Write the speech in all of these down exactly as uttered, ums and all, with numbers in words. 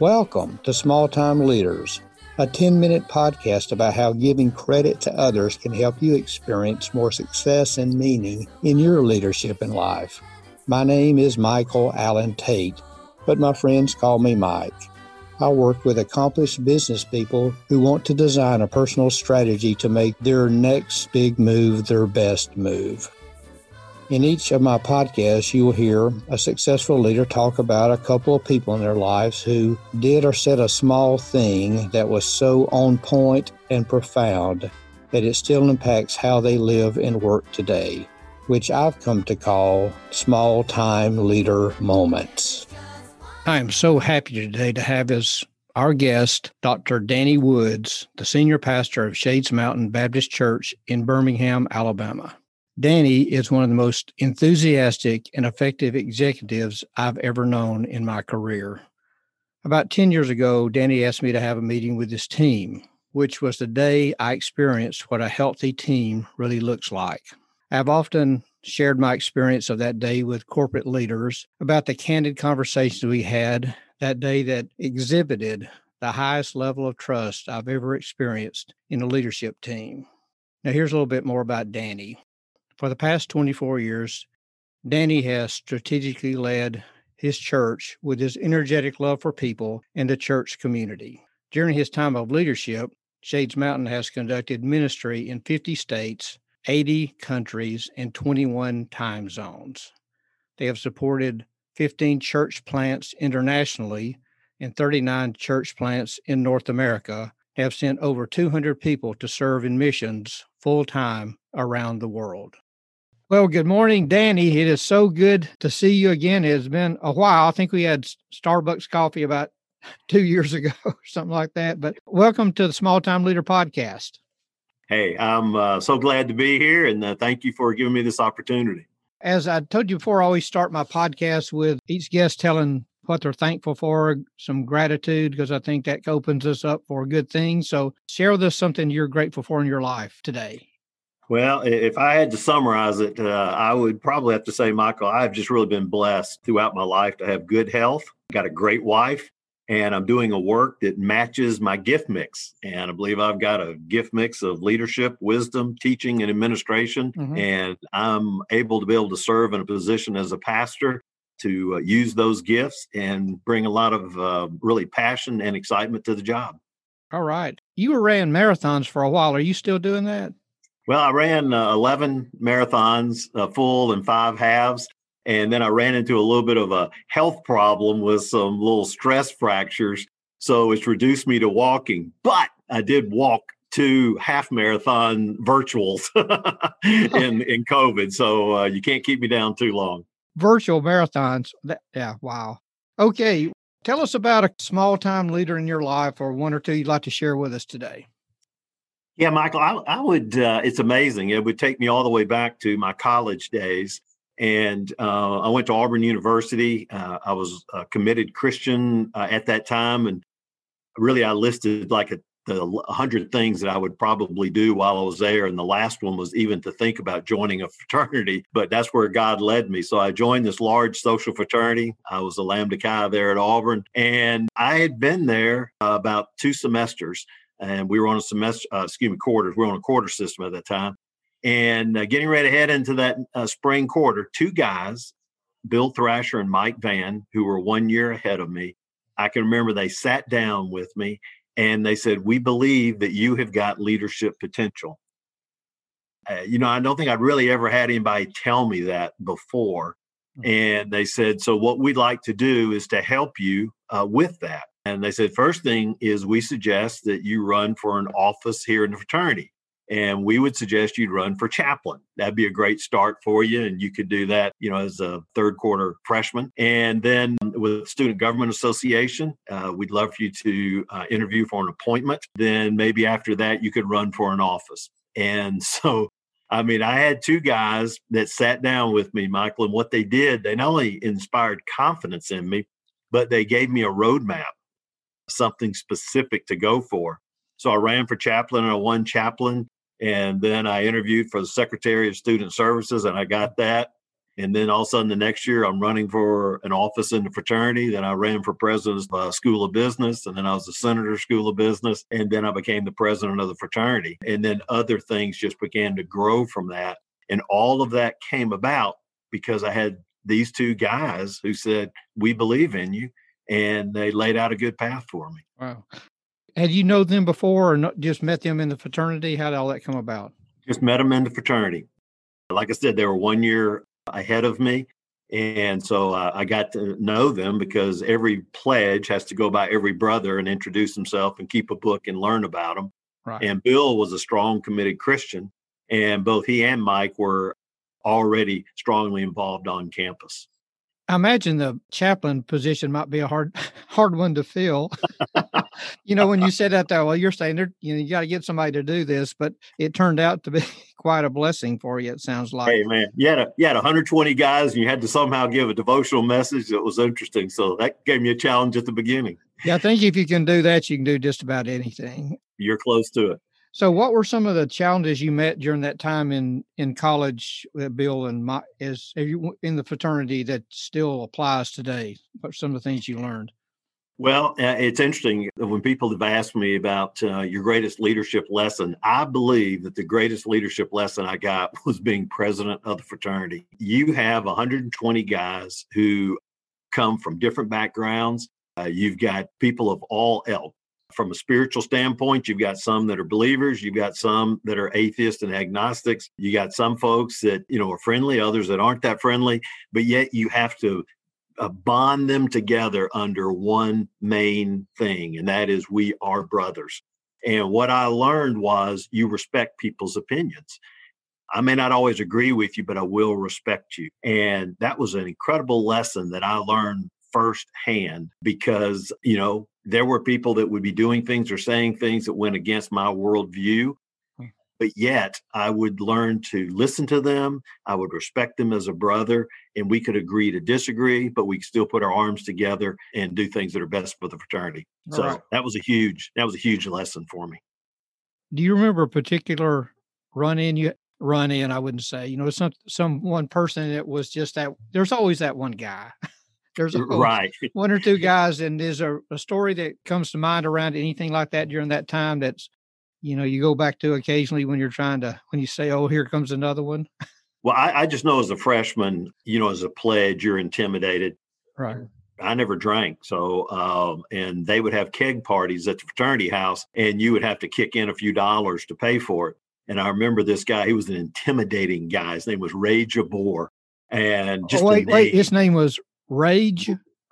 Welcome to Small Time Leaders, a ten-minute podcast about how giving credit to others can help you experience more success and meaning in your leadership in life. My name is Michael Allen Tate, but my friends call me Mike. I work with accomplished business people who want to design a personal strategy to make their next big move their best move. In each of my podcasts, you will hear a successful leader talk about a couple of people in their lives who did or said a small thing that was so on point and profound that it still impacts how they live and work today, which I've come to call small-time leader moments. I am so happy today to have as our guest, Doctor Danny Woods, the senior pastor of Shades Mountain Baptist Church in Birmingham, Alabama. Danny is one of the most enthusiastic and effective executives I've ever known in my career. About ten years ago, Danny asked me to have a meeting with his team, which was the day I experienced what a healthy team really looks like. I've often shared my experience of that day with corporate leaders about the candid conversations we had that day that exhibited the highest level of trust I've ever experienced in a leadership team. Now, here's a little bit more about Danny. For the past twenty-four years, Danny has strategically led his church with his energetic love for people and the church community. During his time of leadership, Shades Mountain has conducted ministry in fifty states, eighty countries, and twenty-one time zones. They have supported fifteen church plants internationally and thirty-nine church plants in North America, have sent over two hundred people to serve in missions full-time around the world. Well, good morning, Danny. It is so good to see you again. It has been a while. I think we had Starbucks coffee about two years ago or something like that. But welcome to the Small Time Leader Podcast. Hey, I'm uh, so glad to be here, and uh, thank you for giving me this opportunity. As I told you before, I always start my podcast with each guest telling what they're thankful for, some gratitude, because I think that opens us up for good things. So share with us something you're grateful for in your life today. Well, if I had to summarize it, uh, I would probably have to say, Michael, I've just really been blessed throughout my life to have good health, got a great wife, and I'm doing a work that matches my gift mix. And I believe I've got a gift mix of leadership, wisdom, teaching, and administration. Mm-hmm. And I'm able to be able to serve in a position as a pastor to uh, use those gifts and bring a lot of uh, really passion and excitement to the job. All right. You ran marathons for a while. Are you still doing that? Well, I ran uh, eleven marathons, uh, full and five halves. And then I ran into a little bit of a health problem with some little stress fractures. So it's reduced me to walking. But I did walk two half marathon virtuals in, in COVID. So uh, you can't keep me down too long. Virtual marathons. That, yeah. Wow. Okay. Tell us about a small time leader in your life or one or two you'd like to share with us today. Yeah, Michael, I, I would, uh, it's amazing. It would take me all the way back to my college days. And uh, I went to Auburn University. Uh, I was a committed Christian uh, at that time. And really, I listed like a, the hundred things that I would probably do while I was there. And the last one was even to think about joining a fraternity. But that's where God led me. So I joined this large social fraternity. I was a Lambda Chi there at Auburn. And I had been there uh, about two semesters. And we were on a semester, uh, excuse me, quarters. We were on a quarter system at that time. And uh, getting ready to head into that uh, spring quarter, two guys, Bill Thrasher and Mike Van, who were one year ahead of me, I can remember they sat down with me and they said, "We believe that you have got leadership potential." Uh, you know, I don't think I'd really ever had anybody tell me that before. Mm-hmm. And they said, "So what we'd like to do is to help you uh, with that." And they said, "First thing is we suggest that you run for an office here in the fraternity. And we would suggest you'd run for chaplain. That'd be a great start for you. And you could do that, you know, as a third quarter freshman. And then with Student Government Association, uh, we'd love for you to uh, interview for an appointment. Then maybe after that, you could run for an office." And so, I mean, I had two guys that sat down with me, Michael, and what they did, they not only inspired confidence in me, but they gave me a roadmap, something specific to go for. So I ran for chaplain and I won chaplain. And then I interviewed for the Secretary of Student Services and I got that. And then all of a sudden the next year I'm running for an office in the fraternity. Then I ran for president of the School of Business. And then I was the senator School of Business. And then I became the president of the fraternity. And then other things just began to grow from that. And all of that came about because I had these two guys who said, we believe in you. And they laid out a good path for me. Wow. Had you known them before or not, just met them in the fraternity? How did all that come about? Just met them in the fraternity. Like I said, they were one year ahead of me. And so uh, I got to know them because every pledge has to go by every brother and introduce himself and keep a book and learn about them. Right. And Bill was a strong, committed Christian. And both he and Mike were already strongly involved on campus. I imagine the chaplain position might be a hard, hard one to fill. You know, when you said that, though, well, you're saying there, you know, you got to get somebody to do this, but it turned out to be quite a blessing for you. It sounds like. Hey, man, you had a, you had one hundred twenty guys, and you had to somehow give a devotional message that was interesting. So that gave me a challenge at the beginning. Yeah, I think if you can do that, you can do just about anything. You're close to it. So what were some of the challenges you met during that time in, in college, uh, Bill, and my, is you in the fraternity that still applies today? What are some of the things you learned? Well, uh, it's interesting when people have asked me about uh, your greatest leadership lesson. I believe that the greatest leadership lesson I got was being president of the fraternity. You have one hundred twenty guys who come from different backgrounds. Uh, you've got people of all ilk. From a spiritual standpoint, you've got some that are believers, you've got some that are atheists and agnostics, you got some folks that, you know, are friendly, others that aren't that friendly, but yet you have to uh, bond them together under one main thing, and that is we are brothers. And what I learned was you respect people's opinions. I may not always agree with you, but I will respect you. And that was an incredible lesson that I learned firsthand because, you know, there were people that would be doing things or saying things that went against my worldview, but yet I would learn to listen to them. I would respect them as a brother, and we could agree to disagree, but we could still put our arms together and do things that are best for the fraternity. All so right. that was a huge, that was a huge lesson for me. Do you remember a particular run in you run in? I wouldn't say, you know, some, some one person that was just that there's always that one guy. There's right. one or two guys, and is there a story that comes to mind around anything like that during that time that's, you know, you go back to occasionally when you're trying to, when you say, oh, here comes another one? Well, I, I just know as a freshman, you know, as a pledge, you're intimidated. Right. I never drank. So, um, and they would have keg parties at the fraternity house, and you would have to kick in a few dollars to pay for it. And I remember this guy, he was an intimidating guy. His name was Ray Jabor. And just oh, wait, name, wait, his name was Rage?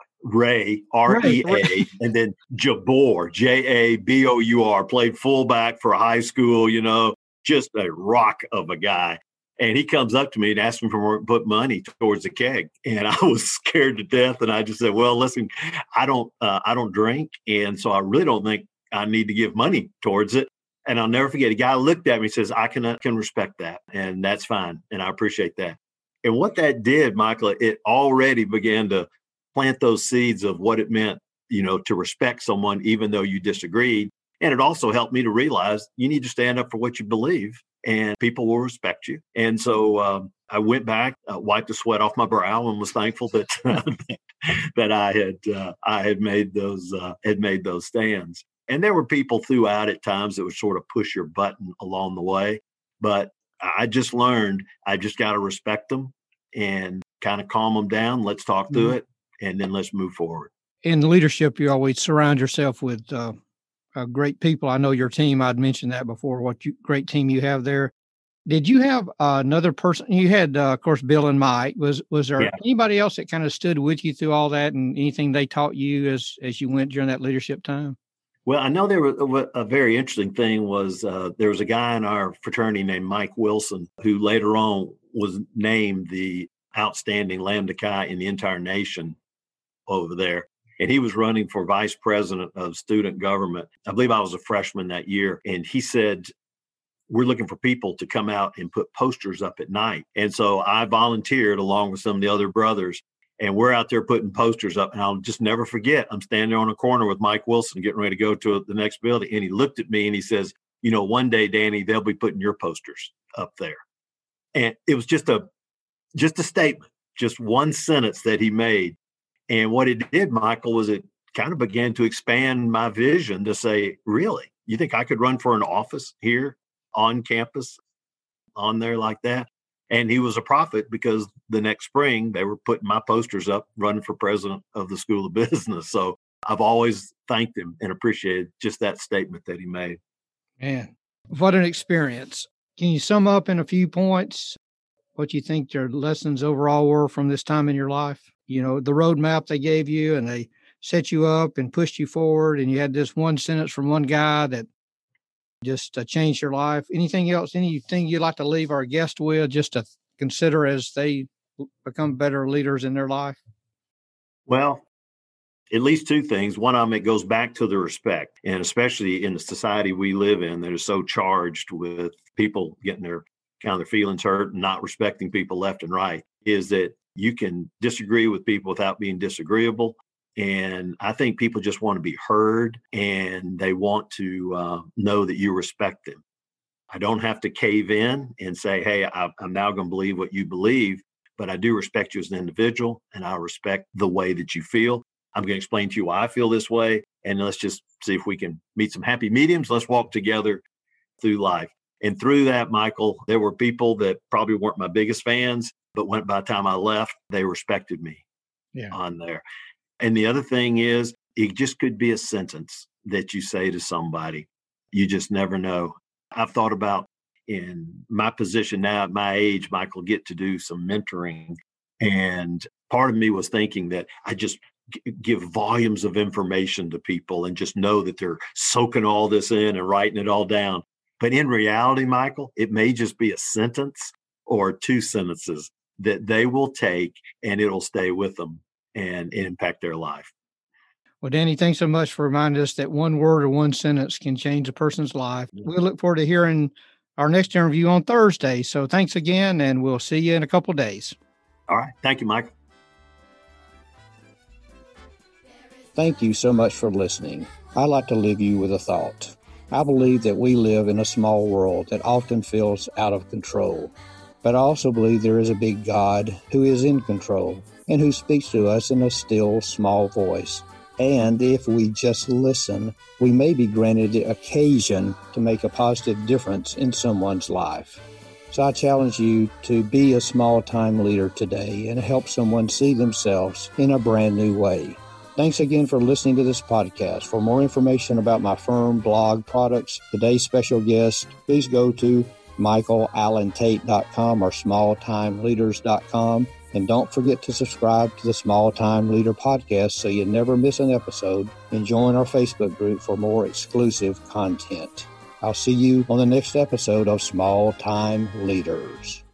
Ray, R E A, and then Jabor, J A B O U R, played fullback for a high school, you know, just a rock of a guy. And he comes up to me and asks me for put money towards the keg. And I was scared to death. And I just said, well, listen, I don't, uh, I don't drink. And so I really don't think I need to give money towards it. And I'll never forget, a guy looked at me and says, I can, I can respect that. And that's fine. And I appreciate that. And what that did, Michael, it already began to plant those seeds of what it meant, you know, to respect someone, even though you disagreed. And it also helped me to realize you need to stand up for what you believe and people will respect you. And so um, I went back, uh, wiped the sweat off my brow, and was thankful that that I had uh, I had made those uh, had made those stands. And there were people throughout at times that would sort of push your button along the way, but I just learned I just got to respect them and kind of calm them down. Let's talk through mm-hmm. it, and then let's move forward. In leadership, you always surround yourself with uh, uh, great people. I know your team. I'd mentioned that before. What you, great team you have there. Did you have uh, another person? You had, uh, of course, Bill and Mike. Was was there yeah. anybody else that kind of stood with you through all that, and anything they taught you as as you went during that leadership time? Well, I know there was a very interesting thing was uh, there was a guy in our fraternity named Mike Wilson, who later on was named the outstanding Lambda Chi in the entire nation over there. And he was running for vice president of student government. I believe I was a freshman that year. And he said, we're looking for people to come out and put posters up at night. And so I volunteered along with some of the other brothers. And we're out there putting posters up. And I'll just never forget, I'm standing on a corner with Mike Wilson getting ready to go to the next building. And he looked at me and he says, you know, one day, Danny, they'll be putting your posters up there. And it was just a, just a statement, just one sentence that he made. And what it did, Michael, was it kind of began to expand my vision to say, really, you think I could run for an office here on campus, on there like that? And he was a prophet, because the next spring they were putting my posters up running for president of the School of Business. So I've always thanked him and appreciated just that statement that he made. Man, what an experience. Can you sum up in a few points what you think your lessons overall were from this time in your life? You know, the roadmap they gave you, and they set you up and pushed you forward, and you had this one sentence from one guy that just uh, changed your life. Anything else, anything you'd like to leave our guest with just to consider as they become better leaders in their life? Well, at least two things. One of them, it goes back to the respect, and especially in the society we live in that is so charged with people getting their kind of their feelings hurt and not respecting people left and right, is that you can disagree with people without being disagreeable. And I think people just want to be heard, and they want to uh, know that you respect them. I don't have to cave in and say, hey, I, I'm now going to believe what you believe, but I do respect you as an individual, and I respect the way that you feel. I'm going to explain to you why I feel this way, and let's just see if we can meet some happy mediums. Let's walk together through life. And through that, Michael, there were people that probably weren't my biggest fans, but when by the time I left, they respected me yeah. on there. And the other thing is, it just could be a sentence that you say to somebody. You just never know. I've thought about, in my position now at my age, Michael, get to do some mentoring. And part of me was thinking that I just g- give volumes of information to people and just know that they're soaking all this in and writing it all down. But in reality, Michael, it may just be a sentence or two sentences that they will take, and it'll stay with them and impact their life. Well, Danny, thanks so much for reminding us that one word or one sentence can change a person's life. Yeah. We'll look forward to hearing our next interview on Thursday. So thanks again, and we'll see you in a couple of days. All right. Thank you, Michael. Thank you so much for listening. I'd like to leave you with a thought. I believe that we live in a small world that often feels out of control. But I also believe there is a big God who is in control and who speaks to us in a still, small voice. And if we just listen, we may be granted the occasion to make a positive difference in someone's life. So I challenge you to be a small-time leader today and help someone see themselves in a brand new way. Thanks again for listening to this podcast. For more information about my firm, blog, products, today's special guest, please go to michael allen tate dot com or small time leaders dot com. And don't forget to subscribe to the Small Time Leader podcast so you never miss an episode, and join our Facebook group for more exclusive content. I'll see you on the next episode of Small Time Leaders.